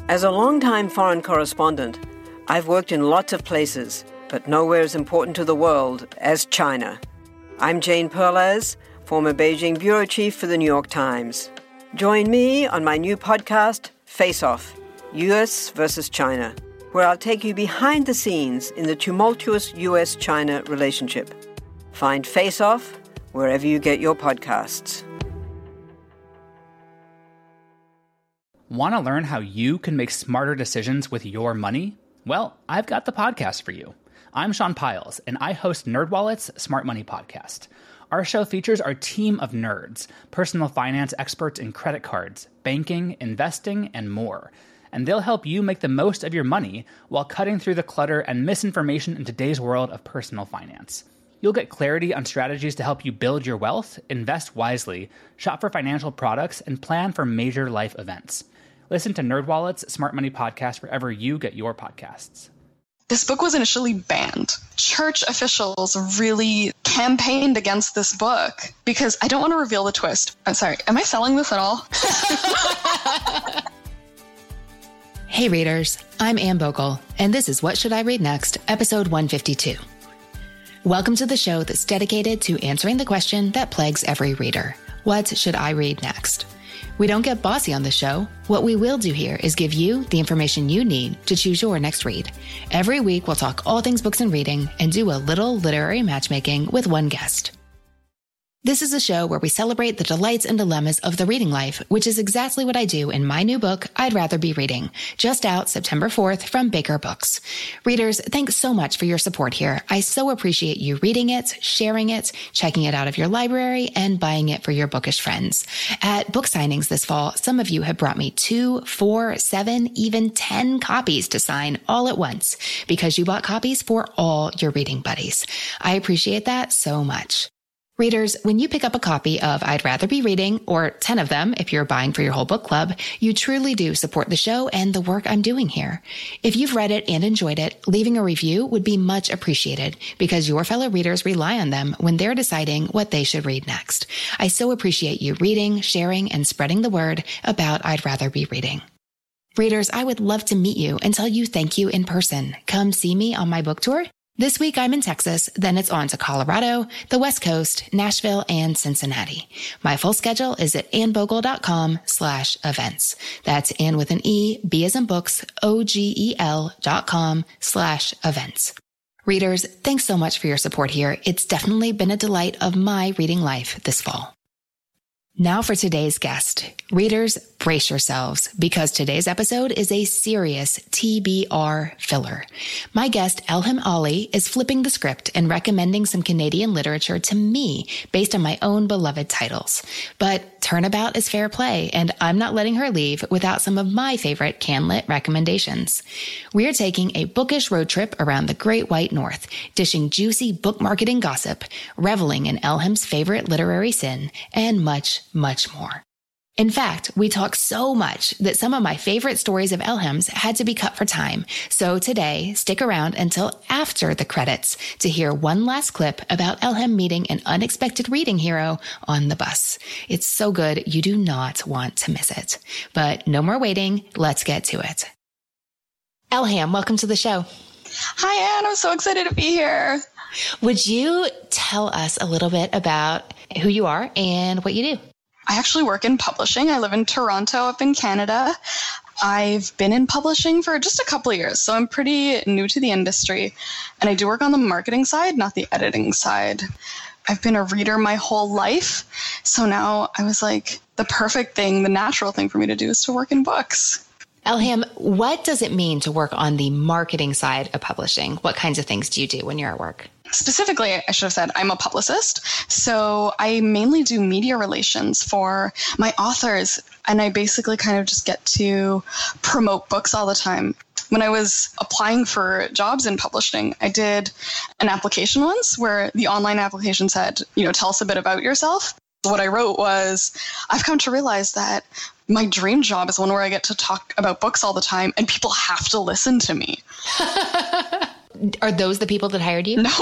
As a longtime foreign correspondent, I've worked in lots of places, but nowhere as important to the world as China. I'm Jane Perlez, former Beijing bureau chief for the New York Times. Join me on my new podcast, Face Off, US versus China, where I'll take you behind the scenes in the tumultuous US-China relationship. Find Face Off wherever you get your podcasts. Want to learn how you can make smarter decisions with your money? Well, I've got the podcast for you. I'm Sean Piles, and I host NerdWallet's Smart Money Podcast. Our show features our team of nerds, personal finance experts in credit cards, banking, investing, and more. And they'll help you make the most of your money while cutting through the clutter and misinformation in today's world of personal finance. You'll get clarity on strategies to help you build your wealth, invest wisely, shop for financial products, and plan for major life events. Listen to NerdWallet's Smart Money Podcast wherever you get your podcasts. This book was initially banned. Church officials really campaigned against this book because I don't want to reveal the twist. I'm sorry, am I selling this at all? Hey readers, I'm Anne Bogle, and this is What Should I Read Next, episode 152. Welcome to the show that's dedicated to answering the question that plagues every reader. What should I read next? We don't get bossy on the show. What we will do here is give you the information you need to choose your next read. Every week, we'll talk all things books and reading and do a little literary matchmaking with one guest. This is a show where we celebrate the delights and dilemmas of the reading life, which is exactly what I do in my new book, I'd Rather Be Reading, just out September 4th from Baker Books. Readers, thanks so much for your support here. I so appreciate you reading it, sharing it, checking it out of your library, and buying it for your bookish friends. At book signings this fall, some of you have brought me 2, 4, 7, even 10 copies to sign all at once because you bought copies for all your reading buddies. I appreciate that so much. Readers, when you pick up a copy of I'd Rather Be Reading, or 10 of them if you're buying for your whole book club, you truly do support the show and the work I'm doing here. If you've read it and enjoyed it, leaving a review would be much appreciated because your fellow readers rely on them when they're deciding what they should read next. I so appreciate you reading, sharing, and spreading the word about I'd Rather Be Reading. Readers, I would love to meet you and tell you thank you in person. Come see me on my book tour. This week I'm in Texas, then it's on to Colorado, the West Coast, Nashville, and Cincinnati. My full schedule is at annebogle.com/events. That's Anne with an E, B as in books, OGEL.com/events. Readers, thanks so much for your support here. It's definitely been a delight of my reading life this fall. Now for today's guest. Readers, brace yourselves because today's episode is a serious TBR filler. My guest, Elham Ali, is flipping the script and recommending some Canadian literature to me based on my own beloved titles. But turnabout is fair play, and I'm not letting her leave without some of my favorite CanLit recommendations. We're taking a bookish road trip around the Great White North, dishing juicy book marketing gossip, reveling in Elham's favorite literary sin, and much, much more. In fact, we talk so much that some of my favorite stories of Elham's had to be cut for time. So today, stick around until after the credits to hear one last clip about Elham meeting an unexpected reading hero on the bus. It's so good, you do not want to miss it. But no more waiting, let's get to it. Elham, welcome to the show. Hi, Anne. I'm so excited to be here. Would you tell us a little bit about who you are and what you do? I actually work in publishing. I live in Toronto up in Canada. I've been in publishing for just a couple of years, so I'm pretty new to the industry. And I do work on the marketing side, not the editing side. I've been a reader my whole life. So now I was like, the perfect thing, the natural thing for me to do is to work in books. Elham, what does it mean to work on the marketing side of publishing? What kinds of things do you do when you're at work? Specifically, I should have said I'm a publicist. So I mainly do media relations for my authors. And I basically kind of just get to promote books all the time. When I was applying for jobs in publishing, I did an application once where the online application said, tell us a bit about yourself. What I wrote was, I've come to realize that my dream job is one where I get to talk about books all the time and people have to listen to me. Are those the people that hired you? No.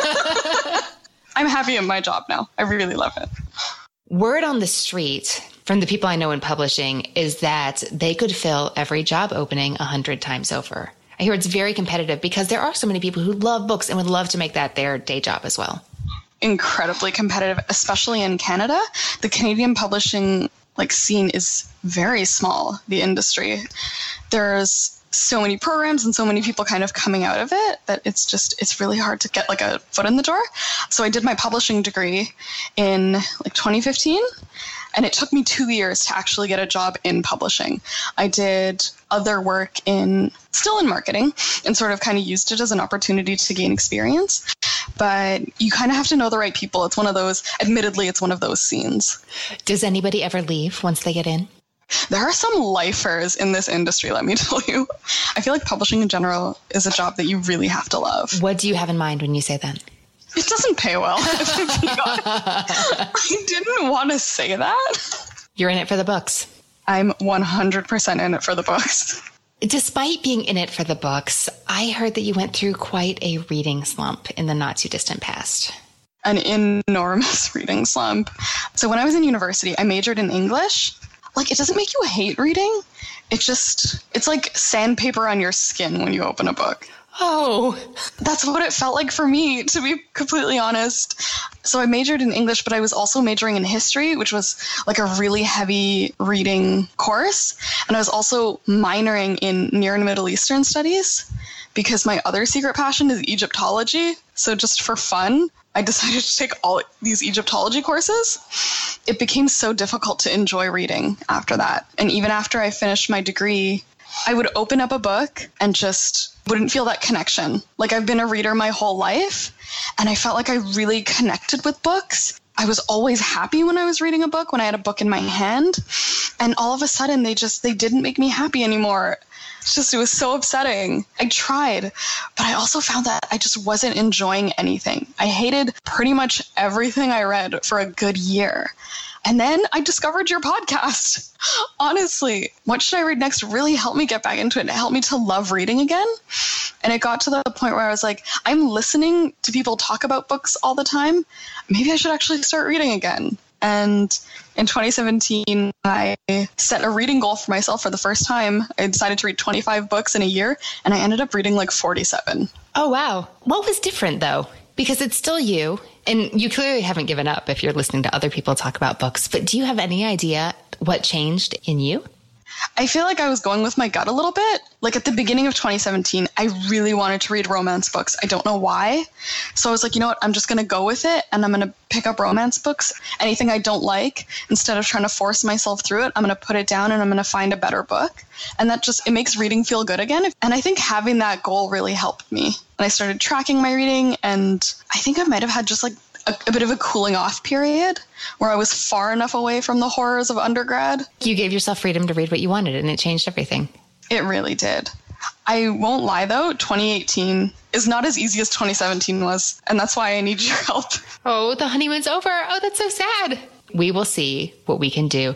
I'm happy in my job now. I really love it. Word on the street from the people I know in publishing is that they could fill every job opening 100 times over. I hear it's very competitive because there are so many people who love books and would love to make that their day job as well. Incredibly competitive, especially in Canada. The Canadian publishing scene is very small, the industry. There's so many programs and so many people kind of coming out of it that it's really hard to get a foot in the door. So I did my publishing degree in 2015, and it took me 2 years to actually get a job in publishing. I did other work still in marketing and sort of kind of used it as an opportunity to gain experience. But you kind of have to know the right people. It's one of those scenes. Does anybody ever leave once they get in? There are some lifers in this industry, let me tell you. I feel like publishing in general is a job that you really have to love. What do you have in mind when you say that? It doesn't pay well. I didn't want to say that. You're in it for the books. I'm 100% in it for the books. Despite being in it for the books, I heard that you went through quite a reading slump in the not too distant past. An enormous reading slump. So when I was in university, I majored in English. It doesn't make you hate reading. It's like sandpaper on your skin when you open a book. Oh. That's what it felt like for me, to be completely honest. So I majored in English, but I was also majoring in history, which was a really heavy reading course. And I was also minoring in Near and Middle Eastern studies because my other secret passion is Egyptology. So just for fun, I decided to take all these Egyptology courses. It became so difficult to enjoy reading after that. And even after I finished my degree, I would open up a book and just wouldn't feel that connection. I've been a reader my whole life, and I felt like I really connected with books. I was always happy when I was reading a book, when I had a book in my hand. And all of a sudden, they didn't make me happy anymore. It was so upsetting. I tried, but I also found that I just wasn't enjoying anything. I hated pretty much everything I read for a good year. And then I discovered your podcast. Honestly, What Should I Read Next really helped me get back into it. It helped me to love reading again. And it got to the point where I was like, I'm listening to people talk about books all the time. Maybe I should actually start reading again. And in 2017, I set a reading goal for myself for the first time. I decided to read 25 books in a year, and I ended up reading 47. Oh, wow. What was different, though? Because it's still you, and you clearly haven't given up if you're listening to other people talk about books. But do you have any idea what changed in you? I feel like I was going with my gut a little bit. At the beginning of 2017, I really wanted to read romance books. I don't know why. So I was like, you know what? I'm just going to go with it, and I'm going to pick up romance books. Anything I don't like, instead of trying to force myself through it, I'm going to put it down and I'm going to find a better book. And it makes reading feel good again. And I think having that goal really helped me. And I started tracking my reading, and I think I might have had just a bit of a cooling off period where I was far enough away from the horrors of undergrad. You gave yourself freedom to read what you wanted, and it changed everything. It really did. I won't lie, though, 2018 is not as easy as 2017 was, and that's why I need your help. Oh, the honeymoon's over. Oh, that's so sad. We will see what we can do.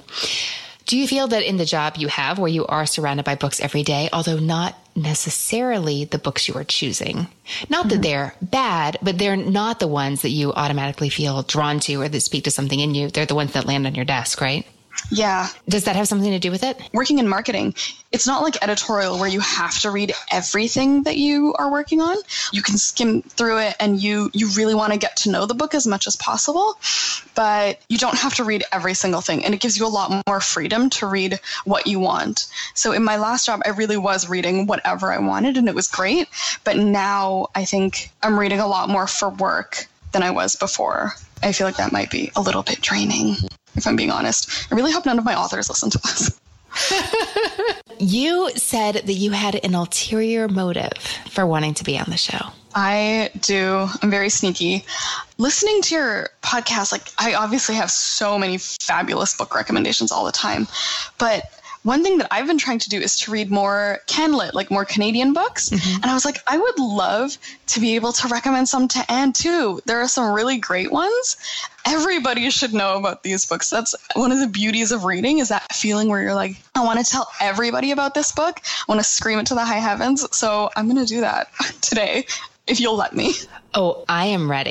Do you feel that in the job you have, where you are surrounded by books every day, although not necessarily the books you are choosing, not that they're bad, but they're not the ones that you automatically feel drawn to or that speak to something in you. They're the ones that land on your desk, right? Yeah. Does that have something to do with it? Working in marketing, it's not like editorial where you have to read everything that you are working on. You can skim through it, and you really want to get to know the book as much as possible, but you don't have to read every single thing. And it gives you a lot more freedom to read what you want. So in my last job, I really was reading whatever I wanted, and it was great. But now I think I'm reading a lot more for work than I was before. I feel like that might be a little bit draining, if I'm being honest. I really hope none of my authors listen to this. You said that you had an ulterior motive for wanting to be on the show. I do. I'm very sneaky. Listening to your podcast, I obviously have so many fabulous book recommendations all the time, but one thing that I've been trying to do is to read more CanLit, more Canadian books. Mm-hmm. And I was like, I would love to be able to recommend some to Anne too. There are some really great ones. Everybody should know about these books. That's one of the beauties of reading, is that feeling where you're like, I want to tell everybody about this book. I want to scream it to the high heavens. So I'm going to do that today, if you'll let me. Oh, I am ready.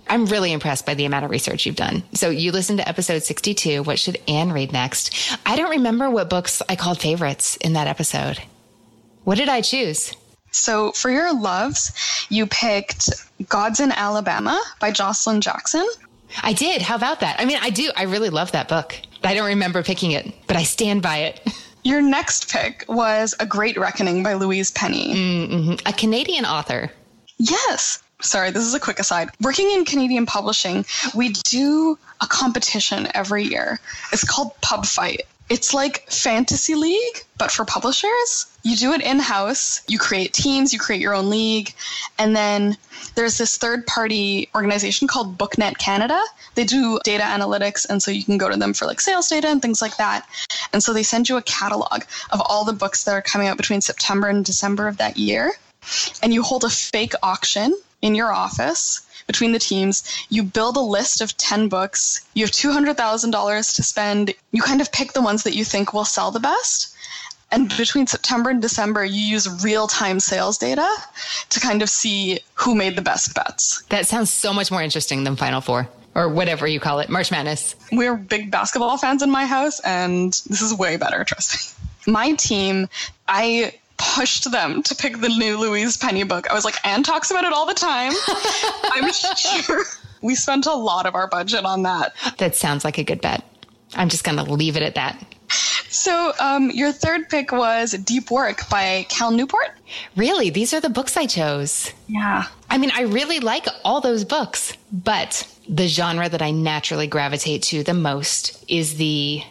I'm really impressed by the amount of research you've done. So you listened to episode 62, What Should Anne Read Next? I don't remember what books I called favorites in that episode. What did I choose? So for your loves, you picked Gods in Alabama by Jocelyn Jackson. I did. How about that? I mean, I do. I really love that book. I don't remember picking it, but I stand by it. Your next pick was A Great Reckoning by Louise Penny. Mm-hmm. A Canadian author. Yes. Sorry, this is a quick aside. Working in Canadian publishing, we do a competition every year. It's called Pub Fight. It's like Fantasy League, but for publishers. You do it in-house. You create teams, you create your own league. And then there's this third-party organization called BookNet Canada. They do data analytics, and so you can go to them for like sales data and things like that. And so they send you a catalog of all the books that are coming out between September and December of that year. And you hold a fake auction in your office between the teams. You build a list of 10 books. You have $200,000 to spend. You kind of pick the ones that you think will sell the best. And between September and December, you use real-time sales data to kind of see who made the best bets. That sounds so much more interesting than Final Four, or whatever you call it, March Madness. We're big basketball fans in my house, and this is way better, trust me. My team, I pushed them to pick the new Louise Penny book. I was like, Anne talks about it all the time. I'm sure we spent a lot of our budget on that. That sounds like a good bet. I'm just going to leave it at that. So your third pick was Deep Work by Cal Newport. Really? These are the books I chose. Yeah. I mean, I really like all those books, but the genre that I naturally gravitate to the most is the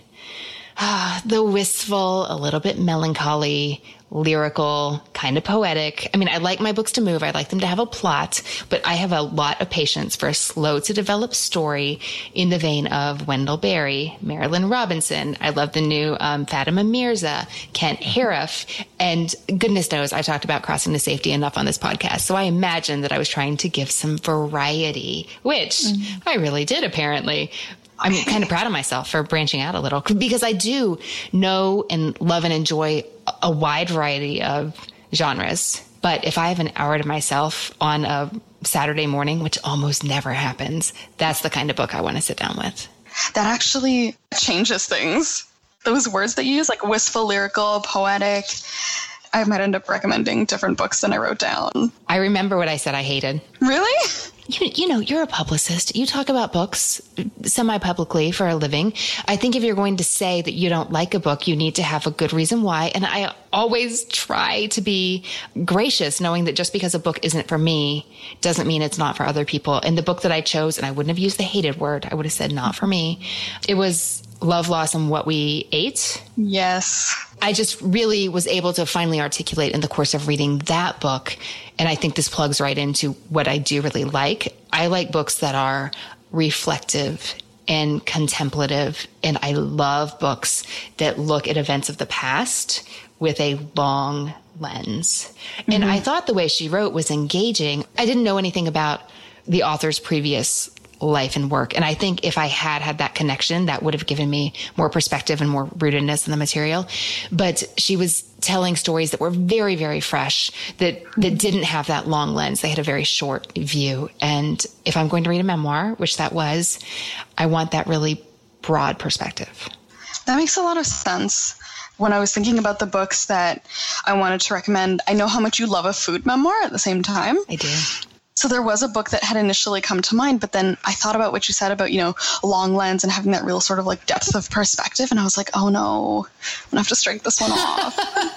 wistful, a little bit melancholy, lyrical, kind of poetic. I mean, I like my books to move. I like them to have a plot, but I have a lot of patience for a slow to develop story in the vein of Wendell Berry, Marilyn Robinson. I love the new Fatima Mirza, Kent Harif, and goodness knows I talked about Crossing to Safety enough on this podcast. So I imagined that I was trying to give some variety, which I really did apparently. I'm kind of proud of myself for branching out a little because I do know and love and enjoy a wide variety of genres. But if I have an hour to myself on a Saturday morning, which almost never happens, that's the kind of book I want to sit down with. That actually changes things. Those words that you use, like wistful, lyrical, poetic, I might end up recommending different books than I wrote down. I remember what I said I hated. Really? You know, you're a publicist. You talk about books semi-publicly for a living. I think if you're going to say that you don't like a book, you need to have a good reason why. And I always try to be gracious, knowing that just because a book isn't for me doesn't mean it's not for other people. And the book that I chose, and I wouldn't have used the hated word, I would have said not for me. It was Love, Loss, and What We Ate. Yes. I just really was able to finally articulate in the course of reading that book. And I think this plugs right into what I do really like. I like books that are reflective and contemplative. And I love books that look at events of the past with a long lens. Mm-hmm. And I thought the way she wrote was engaging. I didn't know anything about the author's previous life and work. And I think if I had that connection, that would have given me more perspective and more rootedness in the material. But she was telling stories that were very, very fresh, that didn't have that long lens. They had a very short view. And if I'm going to read a memoir, which that was, I want that really broad perspective. That makes a lot of sense. When I was thinking about the books that I wanted to recommend, I know how much you love a food memoir at the same time. I do. So there was a book that had initially come to mind, but then I thought about what you said about, long lens and having that real sort of like depth of perspective. And I was like, oh no, I'm gonna have to strike this one off.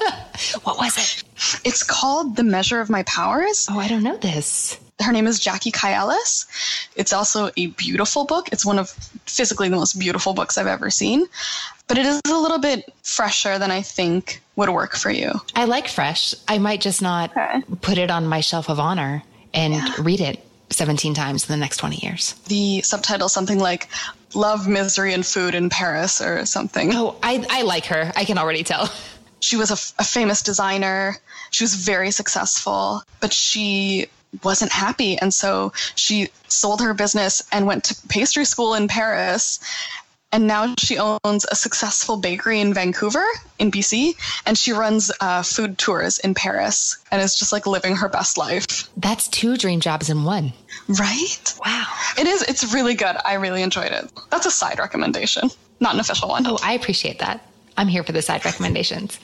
What was it? It's called The Measure of My Powers. Oh, I don't know this. Her name is Jackie Kaiellis. It's also a beautiful book. It's one of physically the most beautiful books I've ever seen. But it is a little bit fresher than I think would work for you. I like fresh. I might just not put it on my shelf of honor and read it 17 times in the next 20 years. The subtitle is something like Love, Misery, and Food in Paris or something. Oh, I like her. I can already tell. She was a famous designer. She was very successful, but she wasn't happy. And so she sold her business and went to pastry school in Paris And now she owns a successful bakery in Vancouver, in BC, and she runs food tours in Paris and is just like living her best life. That's 2 dream jobs in one. Right? Wow. It is. It's really good. I really enjoyed it. That's a side recommendation, not an official one. Oh, I appreciate that. I'm here for the side recommendations.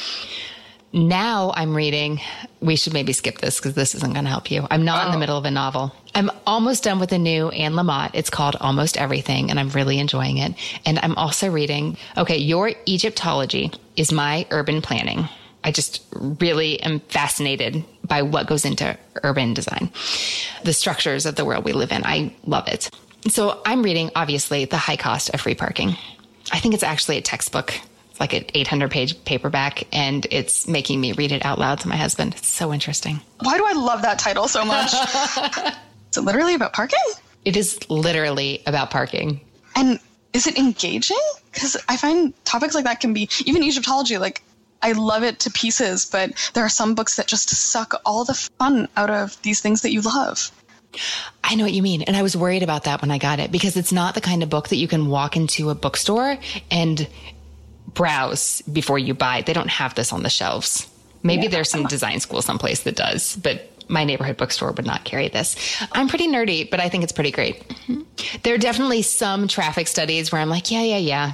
Now I'm reading, we should maybe skip this because this isn't going to help you. I'm not in the middle of a novel. I'm almost done with a new Anne Lamott. It's called Almost Everything, and I'm really enjoying it. And I'm also reading, Your Egyptology is my urban planning. I just really am fascinated by what goes into urban design, the structures of the world we live in. I love it. So I'm reading, obviously, The High Cost of Free Parking. I think it's actually a textbook. It's like an 800-page paperback, and it's making me read it out loud to my husband. It's so interesting. Why do I love that title so much? Is it literally about parking? It is literally about parking. And is it engaging? Because I find topics like that can be, even Egyptology, like, I love it to pieces, but there are some books that just suck all the fun out of these things that you love. I know what you mean. And I was worried about that when I got it, because it's not the kind of book that you can walk into a bookstore and browse before you buy. They don't have this on the shelves. Maybe there's some design school someplace that does, but my neighborhood bookstore would not carry this. I'm pretty nerdy, but I think it's pretty great. There are definitely some traffic studies where I'm like, yeah.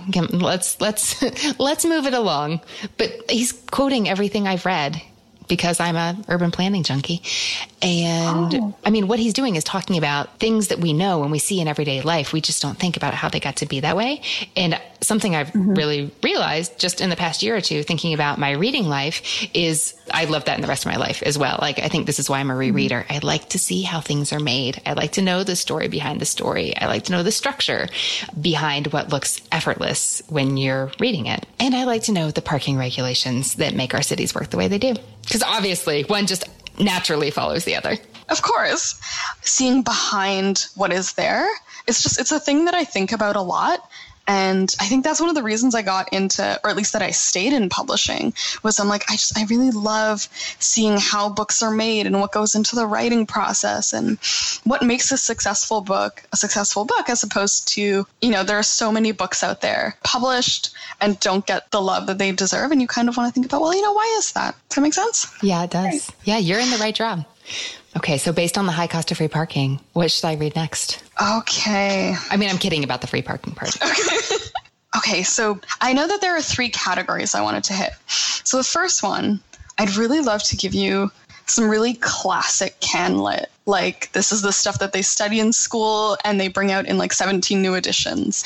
Let's move it along. But he's quoting everything I've read, because I'm a urban planning junkie. And I mean, what he's doing is talking about things that we know and we see in everyday life. We just don't think about how they got to be that way. And something I've really realized just in the past year or two, thinking about my reading life, is I love that in the rest of my life as well. Like, I think this is why I'm a rereader. I like to see how things are made. I like to know the story behind the story. I like to know the structure behind what looks effortless when you're reading it. And I like to know the parking regulations that make our cities work the way they do. Because obviously one just naturally follows the other. Of course. Seeing behind what is there, it's a thing that I think about a lot. And I think that's one of the reasons I got into, or at least that I stayed in publishing, was I'm like, I really love seeing how books are made and what goes into the writing process and what makes a successful book, as opposed to, there are so many books out there published and don't get the love that they deserve. And you kind of want to think about, why is that? Does that make sense? Yeah, it does. Right. Yeah, you're in the right job. Okay, so based on The High Cost of Free Parking, what should I read next? Okay. I mean, I'm kidding about the free parking part. Okay, so I know that there are 3 categories I wanted to hit. So the first one, I'd really love to give you some really classic can lit. Like, this is the stuff that they study in school and they bring out in like 17 new editions.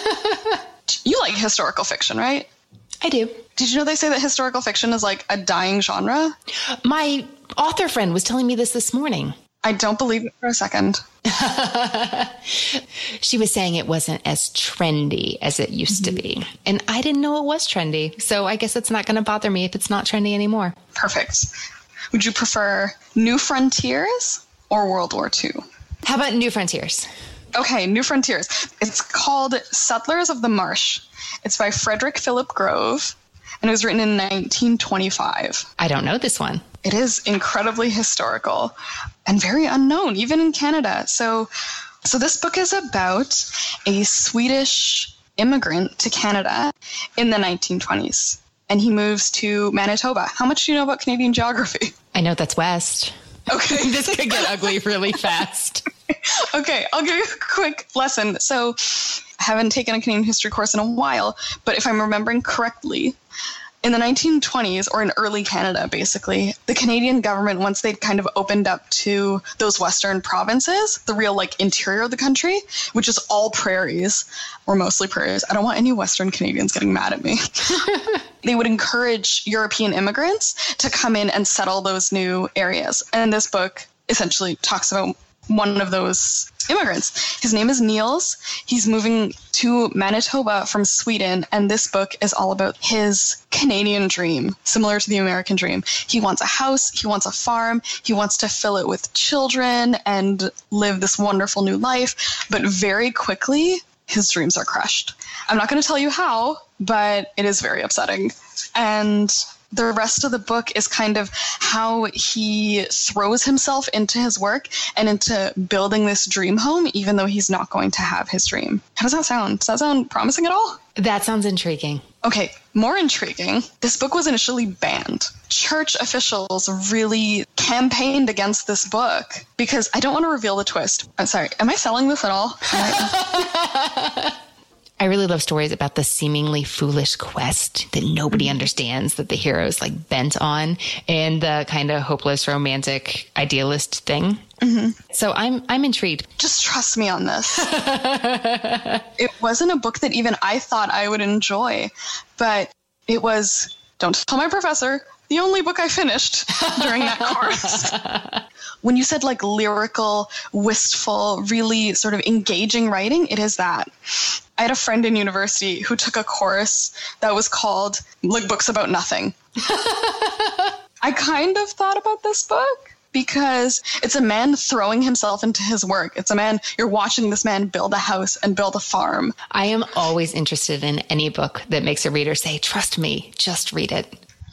You like historical fiction, right? I do. Did you know they say that historical fiction is like a dying genre? My author friend was telling me this morning. I don't believe it for a second. She was saying it wasn't as trendy as it used to be. And I didn't know it was trendy. So I guess it's not going to bother me if it's not trendy anymore. Perfect. Would you prefer New Frontiers or World War II? How about New Frontiers? Okay, New Frontiers. It's called Settlers of the Marsh. It's by Frederick Philip Grove, and it was written in 1925. I don't know this one. It is incredibly historical and very unknown, even in Canada. So this book is about a Swedish immigrant to Canada in the 1920s, and he moves to Manitoba. How much do you know about Canadian geography? I know that's west. Okay. This could get ugly really fast. Okay, I'll give you a quick lesson. So I haven't taken a Canadian history course in a while, but if I'm remembering correctly, in the 1920s, or in early Canada, basically, the Canadian government, once they'd kind of opened up to those western provinces, the real interior of the country, which is all prairies, or mostly prairies. I don't want any Western Canadians getting mad at me. They would encourage European immigrants to come in and settle those new areas. And this book essentially talks about one of those immigrants. His name is Niels. He's moving to Manitoba from Sweden, and this book is all about his Canadian dream, similar to the American dream. He wants a house, he wants a farm, he wants to fill it with children and live this wonderful new life, but very quickly, his dreams are crushed. I'm not going to tell you how, but it is very upsetting. And The rest of the book is kind of how he throws himself into his work and into building this dream home, even though he's not going to have his dream. How does that sound? Does that sound promising at all? That sounds intriguing. Okay, more intriguing. This book was initially banned. Church officials really campaigned against this book because I don't want to reveal the twist. I'm sorry. Am I selling this at all? I really love stories about the seemingly foolish quest that nobody understands, that the hero's like bent on, and the kind of hopeless romantic idealist thing. Mm-hmm. So I'm intrigued. Just trust me on this. It wasn't a book that even I thought I would enjoy, but it was, don't tell my professor, the only book I finished during that course. When you said like lyrical, wistful, really sort of engaging writing, it is that. I had a friend in university who took a course that was called like Books About Nothing. I kind of thought about this book because it's a man throwing himself into his work. It's a man, you're watching this man build a house and build a farm. I am always interested in any book that makes a reader say, trust me, just read it.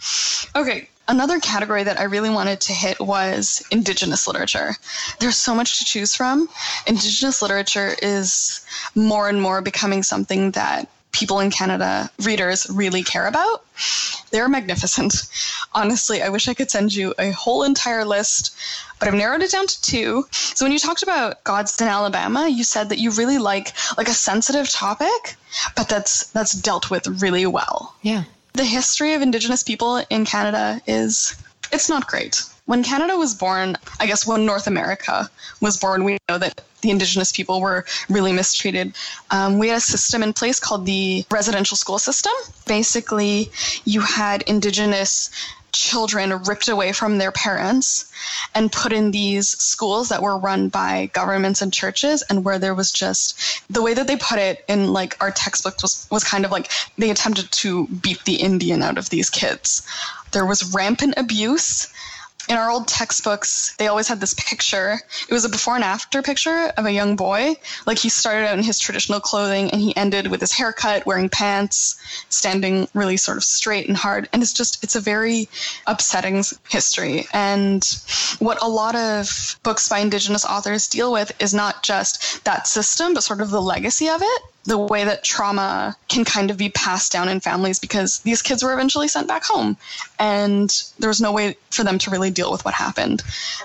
Okay, another category that I really wanted to hit was Indigenous literature. There's so much to choose from. Indigenous literature is more and more becoming something that people in Canada, readers, really care about. They're magnificent. Honestly, I wish I could send you a whole entire list, but I've narrowed it down to 2. So when you talked about Gadsden, Alabama, you said that you really like a sensitive topic, but that's dealt with really well. Yeah. The history of Indigenous people in Canada it's not great. When Canada was born, I guess when North America was born, we know that the Indigenous people were really mistreated. We had a system in place called the residential school system. Basically, you had Indigenous children ripped away from their parents and put in these schools that were run by governments and churches, and where there was just, the way that they put it in like our textbooks was kind of like they attempted to beat the Indian out of these kids. There was rampant abuse. In our old textbooks, they always had this picture. It was a before and after picture of a young boy. Like he started out in his traditional clothing and he ended with his haircut, wearing pants, standing really sort of straight and hard. And it's a very upsetting history. And what a lot of books by Indigenous authors deal with is not just that system, but sort of the legacy of it. The way that trauma can kind of be passed down in families because these kids were eventually sent back home and there was no way for them to really deal with what happened.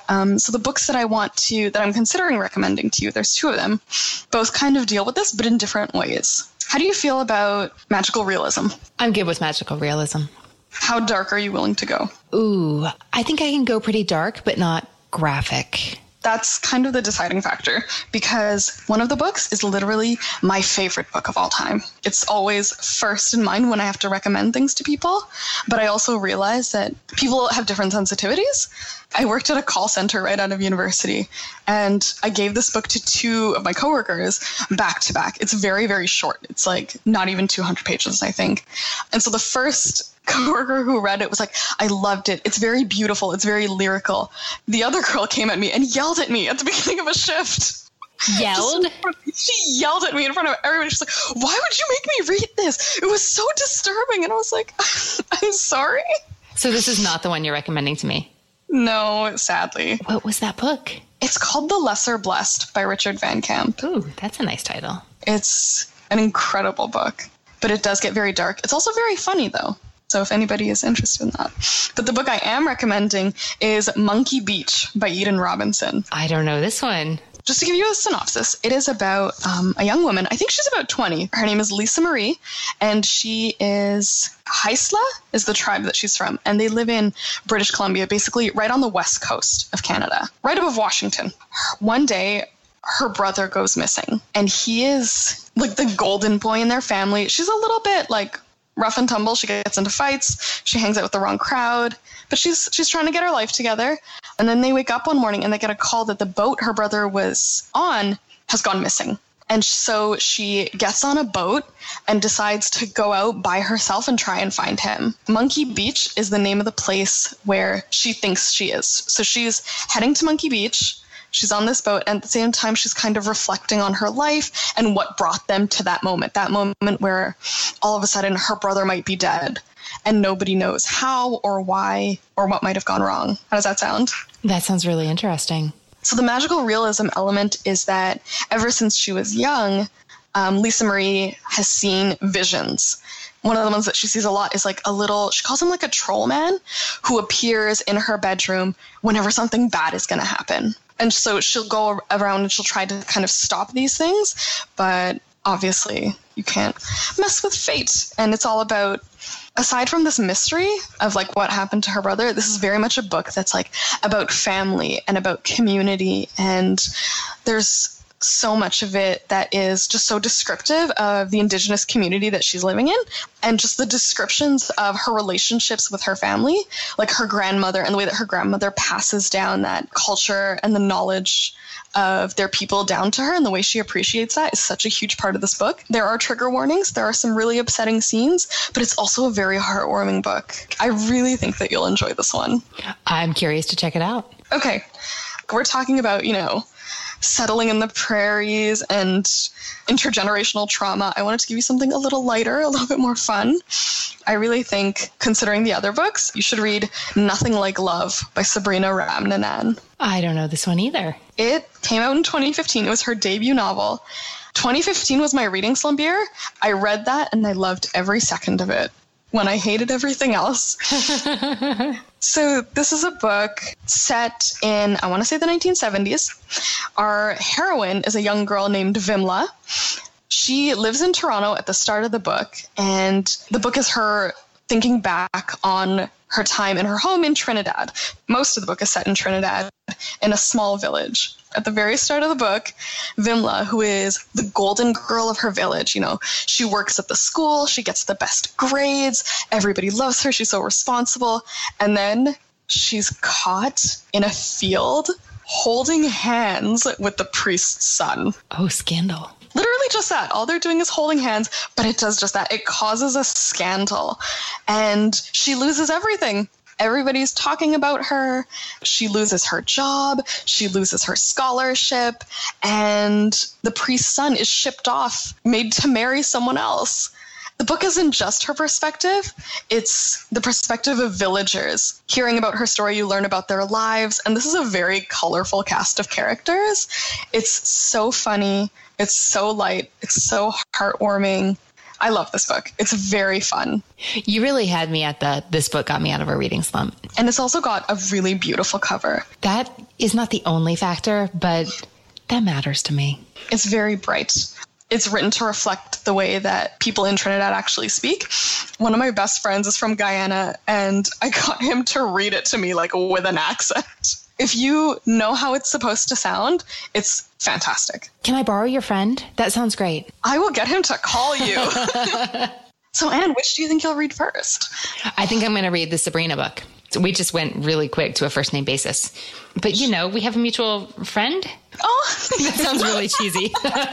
So the books that I'm considering recommending to you, there's 2 of them, both kind of deal with this, but in different ways. How do you feel about magical realism? I'm good with magical realism. How dark are you willing to go? Ooh, I think I can go pretty dark, but not graphic. That's kind of the deciding factor because one of the books is literally my favorite book of all time. It's always first in mind when I have to recommend things to people, but I also realize that people have different sensitivities. I worked at a call center right out of university, and I gave this book to 2 of my coworkers back to back. It's very, very short. It's like not even 200 pages, I think. And so the first coworker who read it was like, I loved it. It's very beautiful. It's very lyrical. The other girl came at me and yelled at me at the beginning of a shift. Yelled? She yelled at me in front of everybody. She's like, why would you make me read this? It was so disturbing. And I was like, I'm sorry. So this is not the one you're recommending to me? No, sadly. What was that book? It's called The Lesser Blessed by Richard Van Camp. Ooh, that's a nice title. It's an incredible book, but it does get very dark. It's also very funny, though. So if anybody is interested in that. But the book I am recommending is Monkey Beach by Eden Robinson. I don't know this one. Just to give you a synopsis, it is about a young woman. I think she's about 20. Her name is Lisa Marie, and she is Haisla is the tribe that she's from, and they live in British Columbia, basically right on the west coast of Canada, right above Washington. One day, her brother goes missing, and he is like the golden boy in their family. She's a little bit like rough and tumble. She gets into fights. She hangs out with the wrong crowd, but she's trying to get her life together. And then they wake up one morning and they get a call that the boat her brother was on has gone missing. And so she gets on a boat and decides to go out by herself and try and find him. Monkey Beach is the name of the place where she thinks she is. So she's heading to Monkey Beach. She's on this boat, and at the same time, she's kind of reflecting on her life and what brought them to that moment where all of a sudden her brother might be dead. and nobody knows how or why or what might have gone wrong. How does that sound? That sounds really interesting. So the magical realism element is that ever since she was young, Lisa Marie has seen visions. One of the ones that she sees a lot is like she calls him like a troll man who appears in her bedroom whenever something bad is going to happen. And so she'll go around and she'll try to kind of stop these things, but obviously you can't mess with fate. And it's all about, aside from this mystery of like what happened to her brother, this is very much a book that's like about family and about community. And there's so much of it that is just so descriptive of the Indigenous community that she's living in, and just the descriptions of her relationships with her family, like her grandmother, and the way that her grandmother passes down that culture and the knowledge of their people down to her, and the way she appreciates that is such a huge part of this book. There are trigger warnings. There are some really upsetting scenes, but it's also a very heartwarming book. I really think that you'll enjoy this one. I'm curious to check it out. Okay. We're talking about, settling in the prairies and intergenerational trauma. I wanted to give you something a little lighter, a little bit more fun. I really think, considering the other books, you should read Nothing Like Love by Sabrina Ramnanan. I don't know this one either. It came out in 2015. It was her debut novel. 2015 was my reading slump year. I read that and I loved every second of it when I hated everything else. So this is a book set in, I want to say, the 1970s. Our heroine is a young girl named Vimla. She lives in Toronto at the start of the book, and the book is her thinking back on her time in her home in Trinidad. Most of the book is set in Trinidad, in a small village. At the very start of the book, Vimla, who is the golden girl of her village, she works at the school, she gets the best grades, everybody loves her, she's so responsible, and then she's caught in a field holding hands with the priest's son. Oh, scandal. Literally just that. All they're doing is holding hands, but it does just that. It causes a scandal, and she loses everything. Everybody's talking about her. She loses her job. She loses her scholarship. And the priest's son is shipped off, made to marry someone else. The book isn't just her perspective. It's the perspective of villagers. Hearing about her story, you learn about their lives. And this is a very colorful cast of characters. It's so funny. It's so light. It's so heartwarming. I love this book. It's very fun. You really had me at this book got me out of a reading slump. And it's also got a really beautiful cover. That is not the only factor, but that matters to me. It's very bright. It's written to reflect the way that people in Trinidad actually speak. One of my best friends is from Guyana, and I got him to read it to me like with an accent. If you know how it's supposed to sound, it's fantastic. Can I borrow your friend? That sounds great. I will get him to call you. So, Anne, which do you think you'll read first? I think I'm going to read the Sabrina book. So we just went really quick to a first name basis. But, we have a mutual friend. Oh, that sounds really cheesy.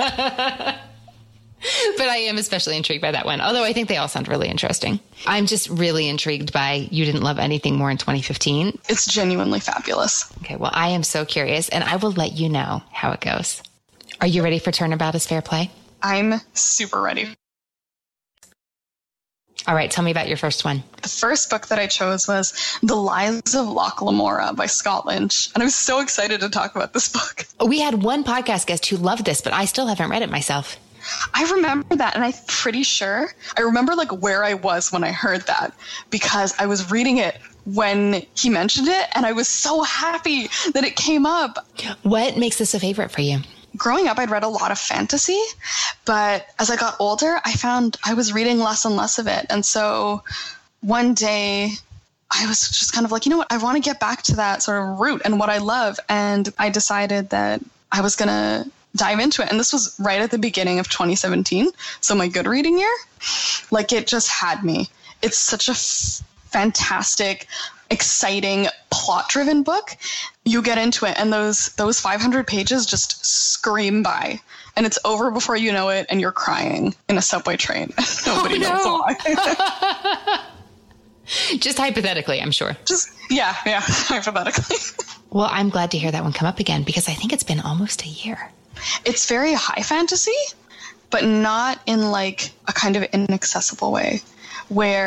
But I am especially intrigued by that one. Although I think they all sound really interesting. I'm just really intrigued by You Didn't Love Anything More in 2015. It's genuinely fabulous. Okay, well, I am so curious, and I will let you know how it goes. Are you ready for Turnabout is Fair Play? I'm super ready. All right, tell me about your first one. The first book that I chose was The Lives of Loch Lamora by Scott Lynch. And I was so excited to talk about this book. We had one podcast guest who loved this, but I still haven't read it myself. I remember that, and I'm pretty sure I remember where I was when I heard that, because I was reading it when he mentioned it, and I was so happy that it came up. What makes this a favorite for you? Growing up, I'd read a lot of fantasy, but as I got older, I found I was reading less and less of it. And so one day I was just kind of like, I want to get back to that sort of root and what I love. And I decided that I was going to dive into it. And this was right at the beginning of 2017. So my good reading year, it just had me. It's such a fantastic, exciting, plot-driven book. You get into it and those 500 pages just scream by. And it's over before you know it, and you're crying in a subway train. Nobody knows why. Just hypothetically, I'm sure. Yeah, hypothetically. Well, I'm glad to hear that one come up again, because I think it's been almost a year. It's very high fantasy, but not in a kind of inaccessible way, where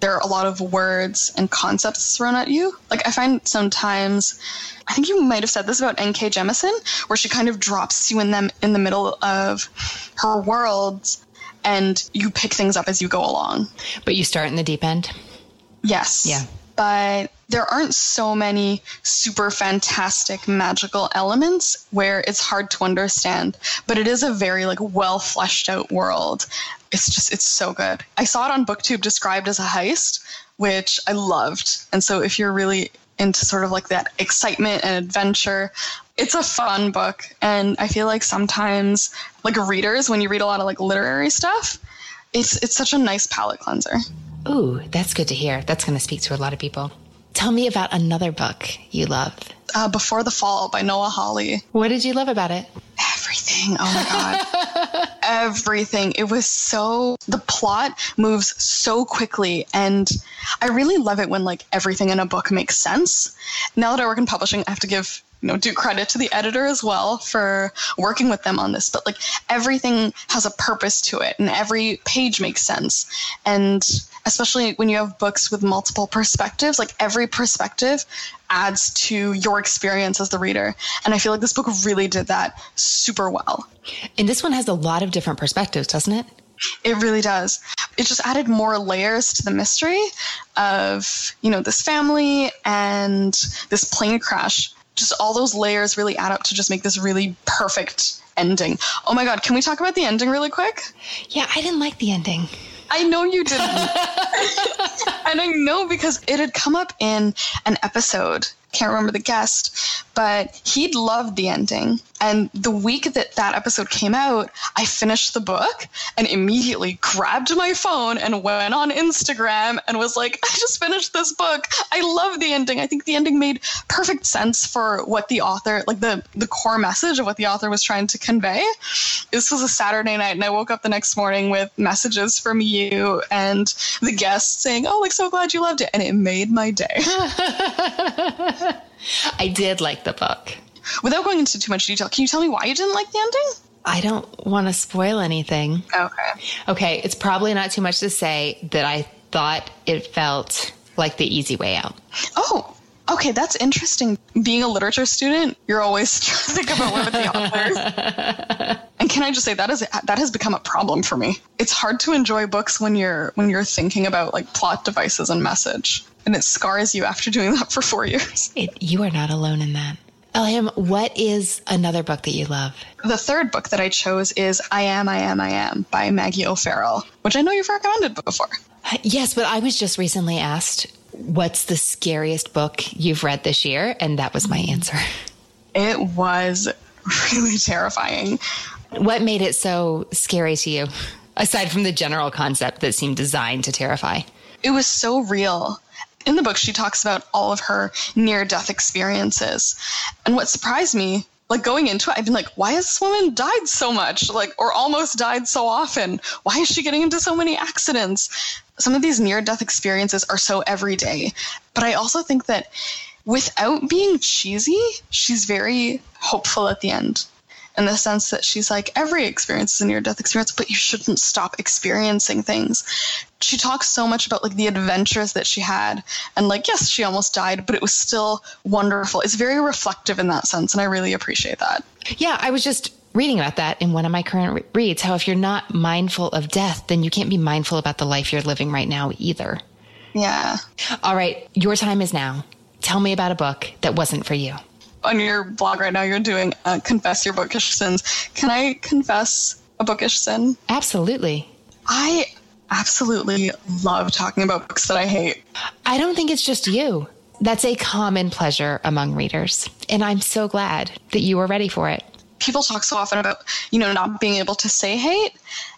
there are a lot of words and concepts thrown at you. Like, I find sometimes, I think you might have said this about N.K. Jemisin, where she kind of drops you in the middle of her worlds, and you pick things up as you go along. But you start in the deep end? Yes. Yeah. But there aren't so many super fantastic magical elements where it's hard to understand. But it is a very well fleshed out world. It's so good. I saw it on BookTube described as a heist, which I loved. And so if you're really into sort of that excitement and adventure, it's a fun book. And I feel like sometimes readers, when you read a lot of literary stuff, it's such a nice palate cleanser. Ooh, that's good to hear. That's going to speak to a lot of people. Tell me about another book you love. Before the Fall by Noah Hawley. What did you love about it? Everything. Oh my God. Everything. It was the plot moves so quickly, and I really love it when everything in a book makes sense. Now that I work in publishing, I have to give due credit to the editor as well for working with them on this. But everything has a purpose to it, and every page makes sense. And especially when you have books with multiple perspectives, every perspective adds to your experience as the reader. And I feel like this book really did that super well. And this one has a lot of different perspectives, doesn't it? It really does. It just added more layers to the mystery of, this family and this plane crash. Just all those layers really add up to just make this really perfect ending. Oh my God, can we talk about the ending really quick? Yeah, I didn't like the ending. I know you didn't. And I know because it had come up in an episode. Can't remember the guest, but he'd loved the ending. And the week that episode came out, I finished the book and immediately grabbed my phone and went on Instagram and was like, I just finished this book. I love the ending. I think the ending made perfect sense for what the author, the core message of what the author was trying to convey. This was a Saturday night, and I woke up the next morning with messages from you and the guests saying, oh, so glad you loved it. And it made my day. I did like the book. Without going into too much detail, can you tell me why you didn't like the ending? I don't want to spoil anything. Okay, it's probably not too much to say that I thought it felt like the easy way out. Oh, okay, that's interesting. Being a literature student, you're always trying to think about what the authors. And can I just say that has become a problem for me. It's hard to enjoy books when you're thinking about plot devices and message. And it scars you after doing that for 4 years. You are not alone in that. Eliam, what is another book that you love? The third book that I chose is I Am by Maggie O'Farrell, which I know you've recommended before. Yes, but I was just recently asked, what's the scariest book you've read this year? And that was my answer. It was really terrifying. What made it so scary to you, aside from the general concept that seemed designed to terrify? It was so real. In the book, she talks about all of her near-death experiences. And what surprised me, going into it, I've been like, why has this woman died so much? Or almost died so often? Why is she getting into so many accidents? Some of these near-death experiences are so everyday. But I also think that without being cheesy, she's very hopeful at the end. In the sense that she's every experience is a near-death experience, but you shouldn't stop experiencing things. She talks so much about the adventures that she had, and yes, she almost died, but it was still wonderful. It's very reflective in that sense, and I really appreciate that. Yeah, I was just reading about that in one of my current reads, how if you're not mindful of death, then you can't be mindful about the life you're living right now either. Yeah. All right, your time is now. Tell me about a book that wasn't for you. On your blog right now, you're doing Confess Your Bookish Sins. Can I confess a bookish sin? Absolutely. I absolutely love talking about books that I hate. I don't think it's just you. That's a common pleasure among readers. And I'm so glad that you were ready for it. People talk so often about, not being able to say hate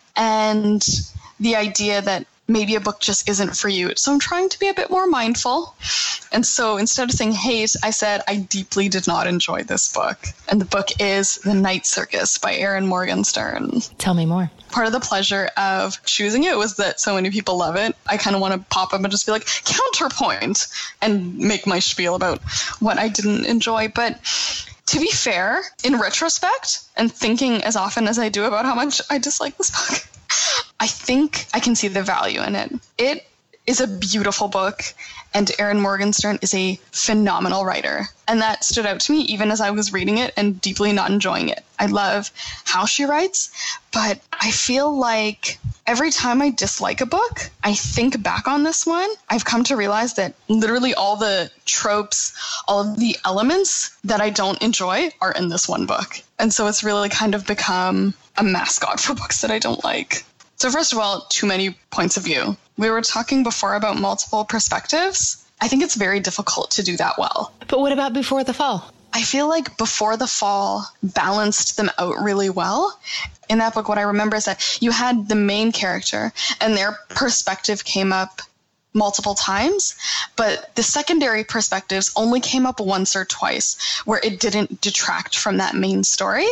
and the idea that maybe a book just isn't for you. So I'm trying to be a bit more mindful. And so instead of saying hate, I said I deeply did not enjoy this book. And the book is The Night Circus by Erin Morgenstern. Tell me more. Part of the pleasure of choosing it was that so many people love it. I kind of want to pop up and just be like, counterpoint, and make my spiel about what I didn't enjoy. But to be fair, in retrospect, and thinking as often as I do about how much I dislike this book, I think I can see the value in it. It is a beautiful book, and Erin Morgenstern is a phenomenal writer. And that stood out to me even as I was reading it and deeply not enjoying it. I love how she writes, but I feel like every time I dislike a book, I think back on this one. I've come to realize that literally all the tropes, all of the elements that I don't enjoy are in this one book. And so it's really kind of become a mascot for books that I don't like. So first of all, too many points of view. We were talking before about multiple perspectives. I think it's very difficult to do that well. But what about Before the Fall? I feel like Before the Fall balanced them out really well. In that book, what I remember is that you had the main character and their perspective came up multiple times, but the secondary perspectives only came up once or twice, where it didn't detract from that main story.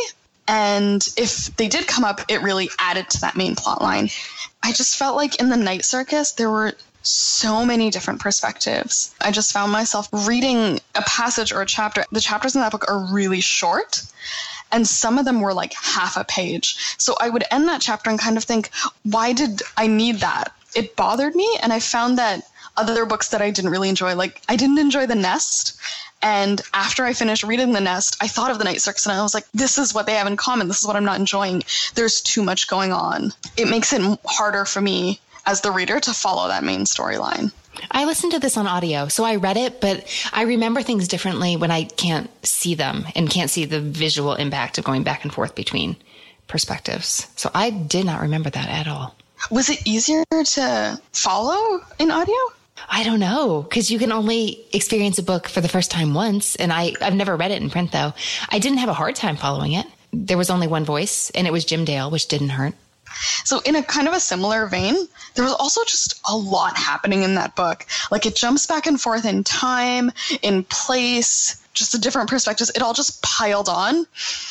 And if they did come up, it really added to that main plot line. I just felt like in The Night Circus, there were so many different perspectives. I just found myself reading a passage or a chapter. The chapters in that book are really short, and some of them were like half a page. So I would end that chapter and kind of think, why did I need that? It bothered me, and I found that other books that I didn't really enjoy, like I didn't enjoy The Nest. And after I finished reading The Nest, I thought of The Night Circus and I was like, this is what they have in common. This is what I'm not enjoying. There's too much going on. It makes it harder for me as the reader to follow that main storyline. I listened to this on audio, so I read it, but I remember things differently when I can't see them and can't see the visual impact of going back and forth between perspectives. So I did not remember that at all. Was it easier to follow in audio? I don't know, because you can only experience a book for the first time once, and I've never read it in print, though. I didn't have a hard time following it. There was only one voice, and it was Jim Dale, which didn't hurt. So in a kind of a similar vein, there was also just a lot happening in that book. Like it jumps back and forth in time, in place, just the different perspectives. It all just piled on.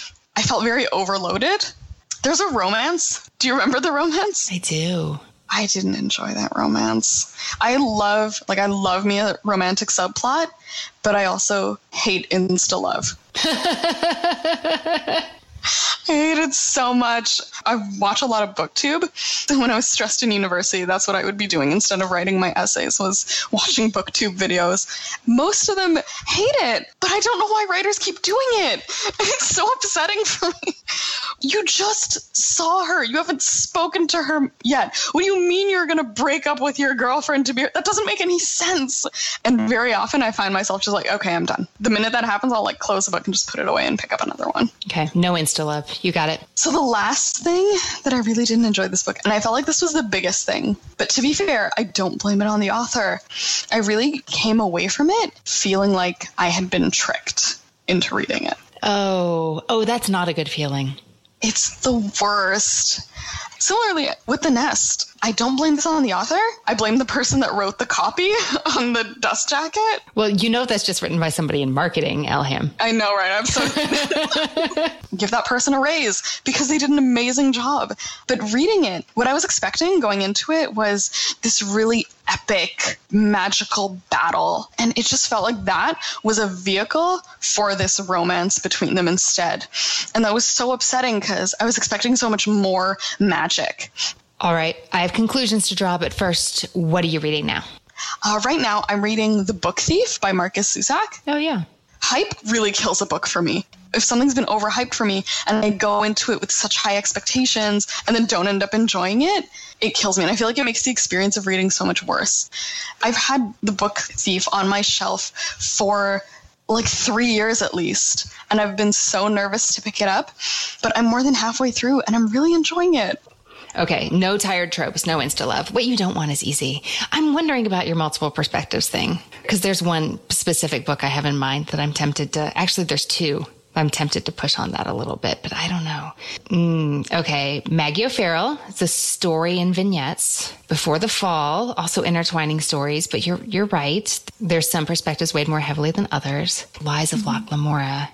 I felt very overloaded. There's a romance. Do you remember the romance? I do. I didn't enjoy that romance. I love me a romantic subplot, but I also hate insta-love. I hate it so much. I watch a lot of BookTube. When I was stressed in university, that's what I would be doing instead of writing my essays, was watching BookTube videos. Most of them hate it, but I don't know why writers keep doing it. It's so upsetting for me. You just saw her. You haven't spoken to her yet. What do you mean you're going to break up with your girlfriend to be... That doesn't make any sense. And very often I find myself just like, okay, I'm done. The minute that happens, I'll like close the book and just put it away and pick up another one. Okay, no insta-love. You got it. So the last thing that I really didn't enjoy this book, and I felt like this was the biggest thing, but to be fair, I don't blame it on the author. I really came away from it feeling like I had been tricked into reading it. Oh, that's not a good feeling. It's the worst. Similarly, with The Nest, I don't blame this on the author. I blame the person that wrote the copy on the dust jacket. Well, you know that's just written by somebody in marketing, Elham. I know, right? I'm so... Give that person a raise because they did an amazing job. But reading it, what I was expecting going into it was this really epic, magical battle. And it just felt like that was a vehicle for this romance between them instead. And that was so upsetting because I was expecting so much more magic. All right. I have conclusions to draw, but first, what are you reading now? Right now, I'm reading The Book Thief by Marcus Zusak. Oh, yeah. Hype really kills a book for me. If something's been overhyped for me and I go into it with such high expectations and then don't end up enjoying it, it kills me. And I feel like it makes the experience of reading so much worse. I've had The Book Thief on my shelf for like 3 years at least, and I've been so nervous to pick it up, but I'm more than halfway through and I'm really enjoying it. Okay, no tired tropes, no insta-love. What you don't want is easy. I'm wondering about your multiple perspectives thing, because there's one specific book I have in mind that I'm tempted to... Actually, there's two. I'm tempted to push on that a little bit, but I don't know. Okay, Maggie O'Farrell. It's a story in vignettes. Before the Fall, also intertwining stories, but you're right. There's some perspectives weighed more heavily than others. Lies of Locke Lamora.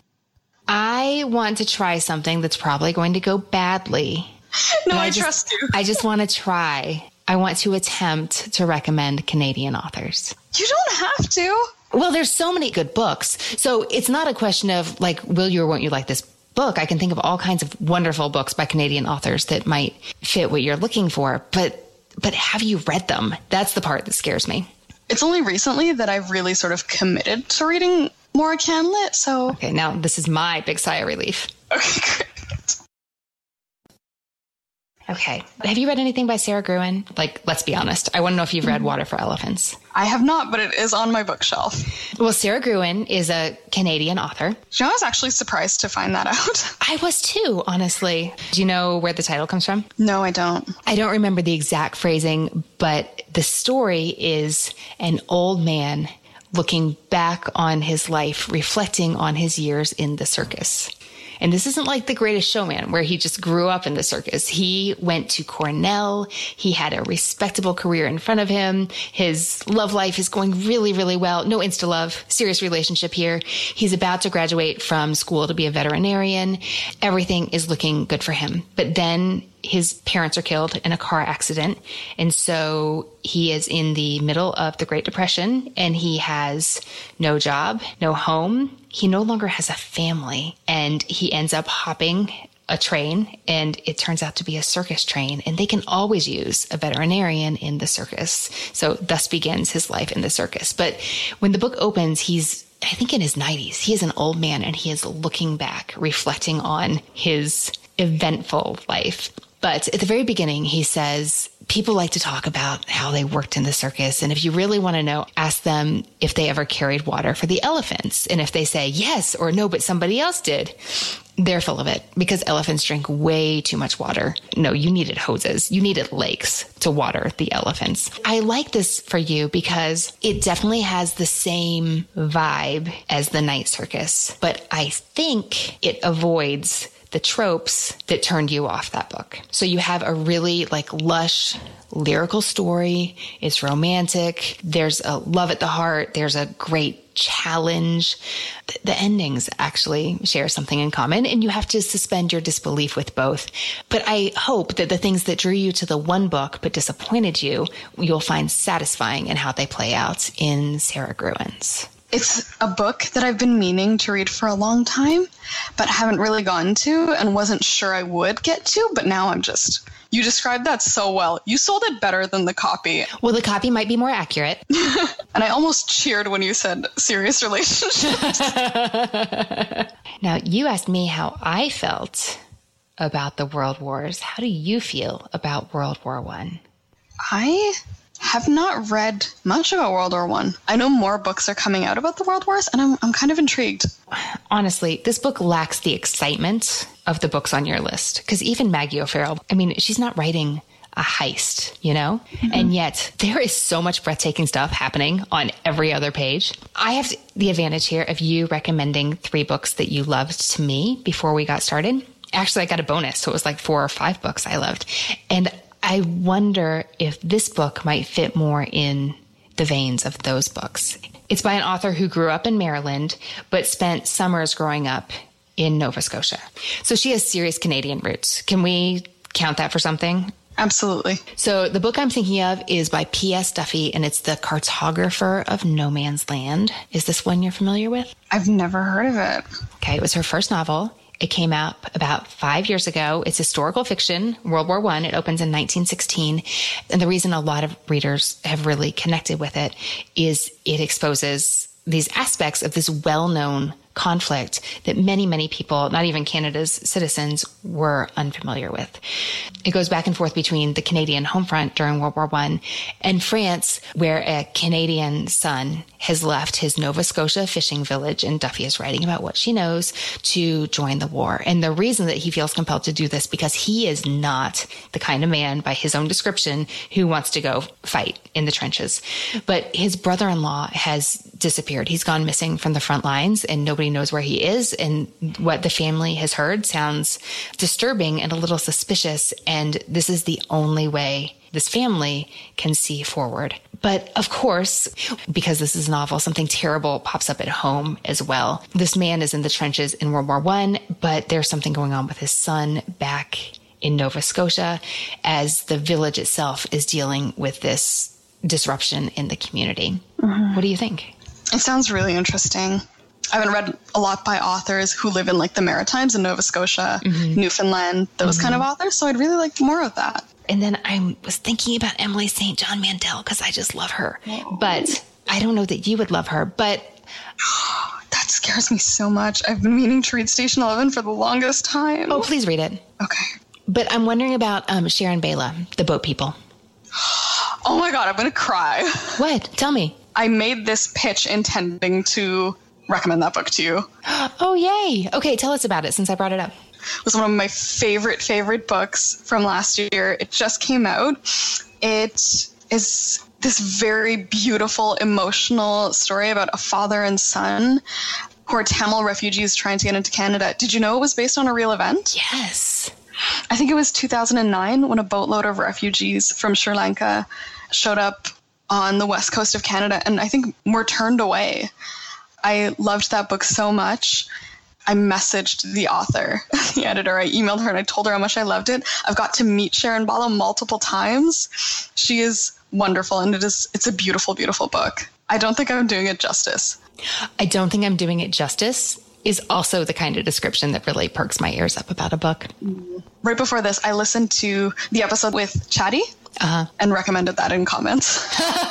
I want to try something that's probably going to go badly. No, I trust you. I just want to try. I want to attempt to recommend Canadian authors. You don't have to. Well, there's so many good books. So it's not a question of like, will you or won't you like this book? I can think of all kinds of wonderful books by Canadian authors that might fit what you're looking for. But but have you read them? That's the part that scares me. It's only recently that I've really sort of committed to reading more CanLit, so... Okay, now this is my big sigh of relief. Okay, great. Okay. Have you read anything by Sarah Gruen? Like, let's be honest. I want to know if you've read Water for Elephants. I have not, but it is on my bookshelf. Well, Sarah Gruen is a Canadian author. You know, I was actually surprised to find that out. I was too, honestly. Do you know where the title comes from? No, I don't. I don't remember the exact phrasing, but the story is an old man looking back on his life, reflecting on his years in the circus. And this isn't like The Greatest Showman, where he just grew up in the circus. He went to Cornell. He had a respectable career in front of him. His love life is going really, really well. No insta-love, serious relationship here. He's about to graduate from school to be a veterinarian. Everything is looking good for him. But then his parents are killed in a car accident. And so he is in the middle of the Great Depression, and he has no job, no home. He no longer has a family, and he ends up hopping a train, and it turns out to be a circus train, and they can always use a veterinarian in the circus. So thus begins his life in the circus. But when the book opens, he's, I think, in his 90s. He is an old man, and he is looking back, reflecting on his eventful life. But at the very beginning, he says, people like to talk about how they worked in the circus. And if you really want to know, ask them if they ever carried water for the elephants. And if they say yes or no, but somebody else did, they're full of it, because elephants drink way too much water. No, you needed hoses. You needed lakes to water the elephants. I like this for you because it definitely has the same vibe as the night circus, but I think it avoids the tropes that turned you off that book. So you have a really lush lyrical story. It's romantic. There's a love at the heart. There's a great challenge. The endings actually share something in common, and you have to suspend your disbelief with both. But I hope that the things that drew you to the one book but disappointed you, you'll find satisfying in how they play out in Sarah Gruen's. It's a book that I've been meaning to read for a long time, but haven't really gotten to and wasn't sure I would get to, but now I'm just... You described that so well. You sold it better than the copy. Well, the copy might be more accurate. And I almost cheered when you said serious relationships. Now, you asked me how I felt about the World Wars. How do you feel about World War I? I have not read much about World War I. I know more books are coming out about the World Wars, and I'm kind of intrigued. Honestly, this book lacks the excitement of the books on your list. Because even Maggie O'Farrell, I mean, she's not writing a heist, you know? Mm-hmm. And yet there is so much breathtaking stuff happening on every other page. I have the advantage here of you recommending 3 books that you loved to me before we got started. Actually, I got a bonus, so it was 4 or 5 books I loved. And I wonder if this book might fit more in the veins of those books. It's by an author who grew up in Maryland, but spent summers growing up in Nova Scotia. So she has serious Canadian roots. Can we count that for something? Absolutely. So the book I'm thinking of is by P.S. Duffy, and it's The Cartographer of No Man's Land. Is this one you're familiar with? I've never heard of it. Okay, it was her first novel. It came out about 5 years ago. It's historical fiction, World War I. It opens in 1916. And the reason a lot of readers have really connected with it is it exposes these aspects of this well-known conflict that many, many people, not even Canada's citizens, were unfamiliar with. It goes back and forth between the Canadian home front during World War I and France, where a Canadian son has left his Nova Scotia fishing village, and Duffy is writing about what she knows, to join the war. And the reason that he feels compelled to do this, because he is not the kind of man, by his own description, who wants to go fight in the trenches. But his brother-in-law has disappeared. He's gone missing from the front lines, and nobody knows where he is. And what the family has heard sounds disturbing and a little suspicious. And this is the only way this family can see forward. But of course, because this is a novel, something terrible pops up at home as well. This man is in the trenches in World War I, but there's something going on with his son back in Nova Scotia as the village itself is dealing with this disruption in the community. Mm-hmm. What do you think? It sounds really interesting. I haven't read a lot by authors who live in the Maritimes in Nova Scotia, mm-hmm. Newfoundland, those mm-hmm. kind of authors. So I'd really like more of that. And then I was thinking about Emily St. John Mandel because I just love her. But I don't know that you would love her. But that scares me so much. I've been meaning to read Station 11 for the longest time. Oh, please read it. Okay. But I'm wondering about Sharon Bela, The Boat People. Oh my God, I'm going to cry. What? Tell me. I made this pitch intending to recommend that book to you. Oh, yay. Okay, tell us about it since I brought it up. It was one of my favorite books from last year. It just came out. It is this very beautiful, emotional story about a father and son who are Tamil refugees trying to get into Canada. Did you know it was based on a real event? Yes. I think it was 2009 when a boatload of refugees from Sri Lanka showed up on the west coast of Canada and I think were turned away. I loved that book so much. I messaged the author, the editor. I emailed her and I told her how much I loved it. I've got to meet Sharon Bala multiple times. She is wonderful and it's a beautiful, beautiful book. I don't think I'm doing it justice. I don't think I'm doing it justice is also the kind of description that really perks my ears up about a book. Right before this, I listened to the episode with Chatty and recommended that in comments.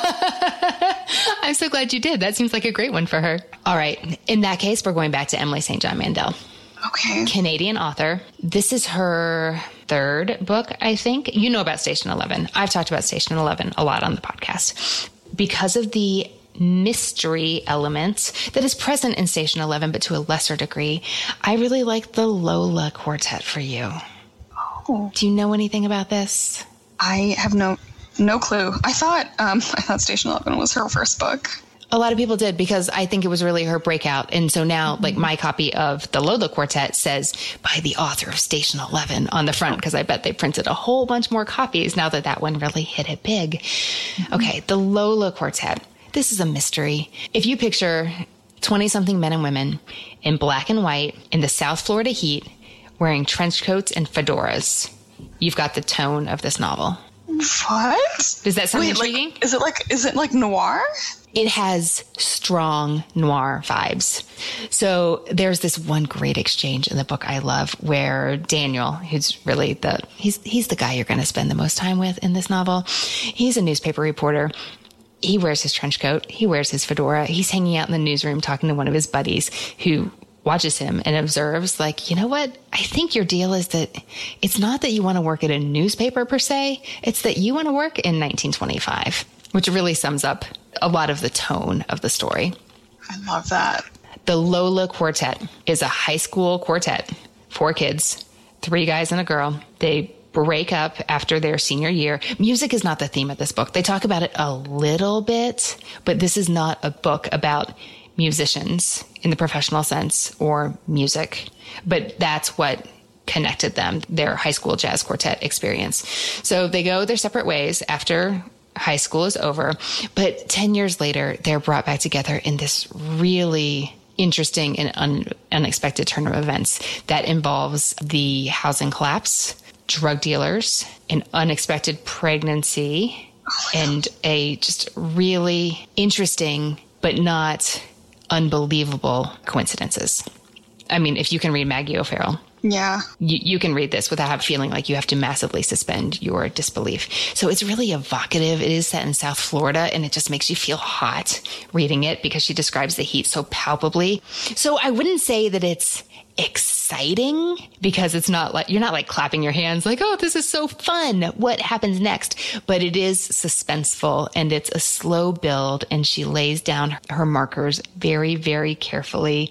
I'm so glad you did. That seems like a great one for her. All right. In that case, we're going back to Emily St. John Mandel. Okay. Canadian author. This is her third book, I think. You know about Station 11. I've talked about Station 11 a lot on the podcast. Because of the mystery element that is present in Station 11, but to a lesser degree, I really like the Lola Quartet for you. Oh. Do you know anything about this? I have no clue. I thought Station 11 was her first book. A lot of people did because I think it was really her breakout. And so now, like, my copy of the Lola Quartet says by the author of Station 11 on the front, because I bet they printed a whole bunch more copies now that that one really hit it big. Okay, the Lola Quartet. This is a mystery. If you picture 20-something men and women in black and white in the South Florida heat, wearing trench coats and fedoras, you've got the tone of this novel. What? Does that sound intriguing? Is it like noir? It has strong noir vibes. So there's this one great exchange in the book I love where Daniel, who's really he's the guy you're going to spend the most time with in this novel. He's a newspaper reporter. He wears his trench coat. He wears his fedora. He's hanging out in the newsroom talking to one of his buddies who watches him and observes, like, you know what? I think your deal is that it's not that you want to work at a newspaper per se. It's that you want to work in 1925, which really sums up a lot of the tone of the story. I love that. The Lola Quartet is a high school quartet, 4 kids, 3 guys and a girl. They break up after their senior year. Music is not the theme of this book. They talk about it a little bit, but this is not a book about musicians in the professional sense or music, but that's what connected them, their high school jazz quartet experience. So they go their separate ways after high school is over, but 10 years later, they're brought back together in this really interesting and unexpected turn of events that involves the housing collapse, drug dealers, an unexpected pregnancy, and a just really interesting but not unbelievable coincidences. I mean, if you can read Maggie O'Farrell, yeah, you can read this without feeling like you have to massively suspend your disbelief. So it's really evocative. It is set in South Florida, and it just makes you feel hot reading it because she describes the heat so palpably. So I wouldn't say that it's exciting because it's not like you're not like clapping your hands like, oh, this is so fun. What happens next? But it is suspenseful and it's a slow build, and she lays down her markers very, very carefully.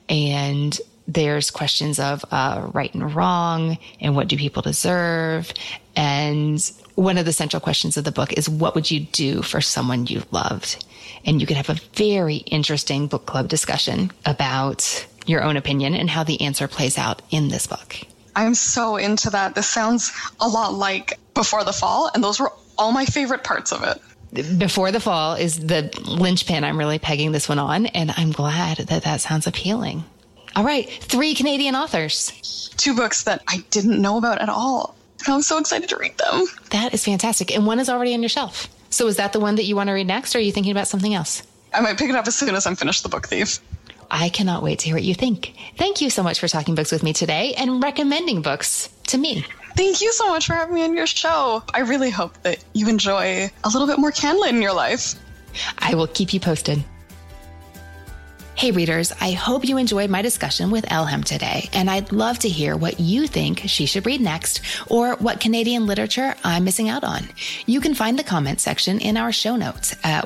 And there's questions of right and wrong and what do people deserve. And one of the central questions of the book is, what would you do for someone you loved? And you could have a very interesting book club discussion about your own opinion and how the answer plays out in this book. I'm so into that. This sounds a lot like Before the Fall, and those were all my favorite parts of it. Before the Fall is the linchpin I'm really pegging this one on, and I'm glad that that sounds appealing. All right, 3 Canadian authors. 2 books that I didn't know about at all, and I'm so excited to read them. That is fantastic, and one is already on your shelf. So is that the one that you want to read next, or are you thinking about something else? I might pick it up as soon as I'm finished The Book Thief. I cannot wait to hear what you think. Thank you so much for talking books with me today and recommending books to me. Thank you so much for having me on your show. I really hope that you enjoy a little bit more candlelit in your life. I will keep you posted. Hey readers, I hope you enjoyed my discussion with Elhem today, and I'd love to hear what you think she should read next or what Canadian literature I'm missing out on. You can find the comment section in our show notes at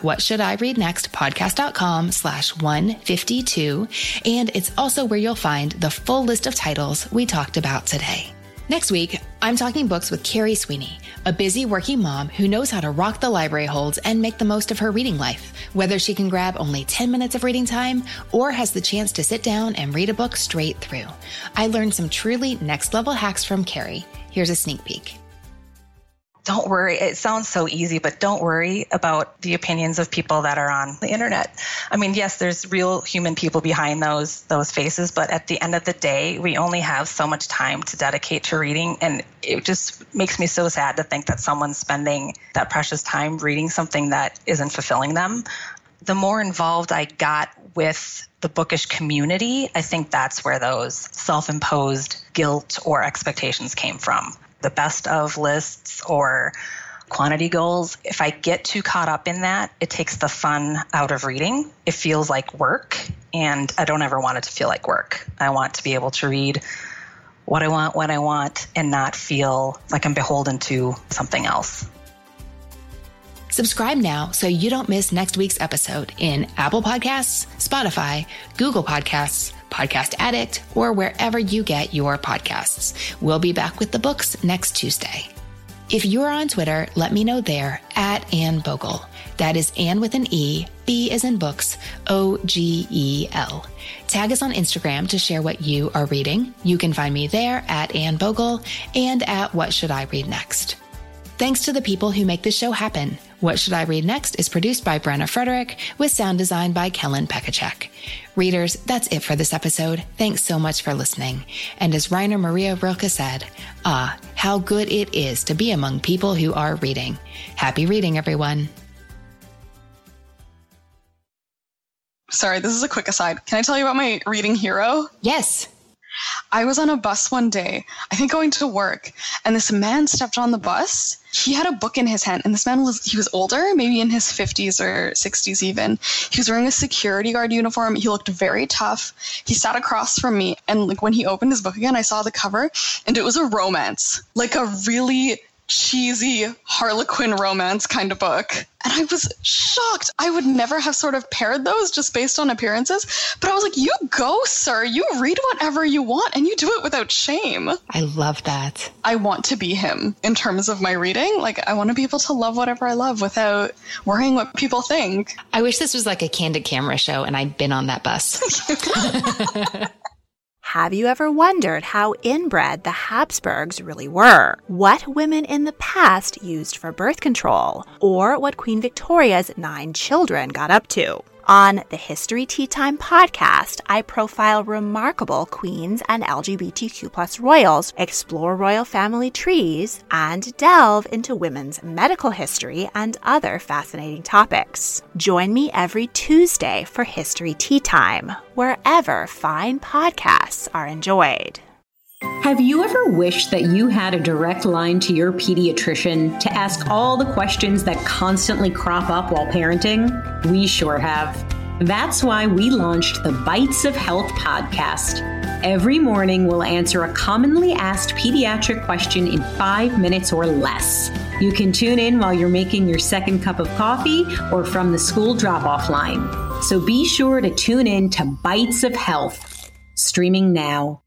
whatshouldireadnextpodcast.com/152, and it's also where you'll find the full list of titles we talked about today. Next week, I'm talking books with Carrie Sweeney, a busy working mom who knows how to rock the library holds and make the most of her reading life, whether she can grab only 10 minutes of reading time or has the chance to sit down and read a book straight through. I learned some truly next-level hacks from Carrie. Here's a sneak peek. Don't worry. It sounds so easy, but don't worry about the opinions of people that are on the internet. I mean, yes, there's real human people behind those faces, but at the end of the day, we only have so much time to dedicate to reading, and it just makes me so sad to think that someone's spending that precious time reading something that isn't fulfilling them. The more involved I got with the bookish community, I think that's where those self-imposed guilt or expectations came from. The best of lists or quantity goals. If I get too caught up in that, it takes the fun out of reading. It feels like work, and I don't ever want it to feel like work. I want to be able to read what I want, when I want, and not feel like I'm beholden to something else. Subscribe now so you don't miss next week's episode in Apple Podcasts, Spotify, Google Podcasts, Podcast Addict, or wherever you get your podcasts. We'll be back with the books next Tuesday. If you're on Twitter, let me know there at Anne Bogel. That is Anne with an E, B as in books, OGEL. Tag us on Instagram to share what you are reading. You can find me there at Anne Bogel and at What Should I Read Next. Thanks to the people who make this show happen. What Should I Read Next is produced by Brenna Frederick with sound design by Kellen Pekacek. Readers, that's it for this episode. Thanks so much for listening. And as Rainer Maria Rilke said, how good it is to be among people who are reading. Happy reading, everyone. Sorry, this is a quick aside. Can I tell you about my reading hero? Yes. I was on a bus one day, I think going to work, and this man stepped on the bus. He had a book in his hand, and this man was older, maybe in his 50s or 60s even. He was wearing a security guard uniform. He looked very tough. He sat across from me, and when he opened his book again, I saw the cover, and it was a romance, like a really cheesy Harlequin romance kind of book. And I was shocked. I would never have sort of paired those just based on appearances. But I was like, you go, sir. You read whatever you want and you do it without shame. I love that. I want to be him in terms of my reading. Like, I want to be able to love whatever I love without worrying what people think. I wish this was like a Candid Camera show and I'd been on that bus. Have you ever wondered how inbred the Habsburgs really were? What women in the past used for birth control? Or what Queen Victoria's 9 children got up to? On the History Tea Time podcast, I profile remarkable queens and LGBTQ+ royals, explore royal family trees, and delve into women's medical history and other fascinating topics. Join me every Tuesday for History Tea Time, wherever fine podcasts are enjoyed. Have you ever wished that you had a direct line to your pediatrician to ask all the questions that constantly crop up while parenting? We sure have. That's why we launched the Bites of Health podcast. Every morning, we'll answer a commonly asked pediatric question in 5 minutes or less. You can tune in while you're making your second cup of coffee or from the school drop-off line. So be sure to tune in to Bites of Health, streaming now.